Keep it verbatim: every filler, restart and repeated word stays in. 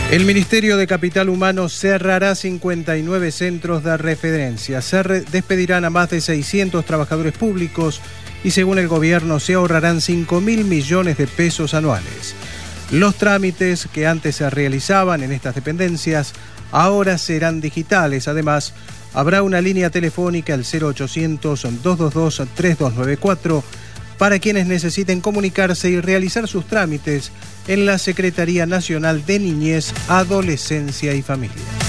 El Ministerio de Capital Humano cerrará cincuenta y nueve centros de referencia. Se re- despedirán a más de seiscientos trabajadores públicos y, según el gobierno, se ahorrarán cinco mil millones de pesos anuales. Los trámites que antes se realizaban en estas dependencias ahora serán digitales. Además, habrá una línea telefónica, el cero ochocientos, dos dos dos, tres dos nueve cuatro, para quienes necesiten comunicarse y realizar sus trámites en la Secretaría Nacional de Niñez, Adolescencia y Familia.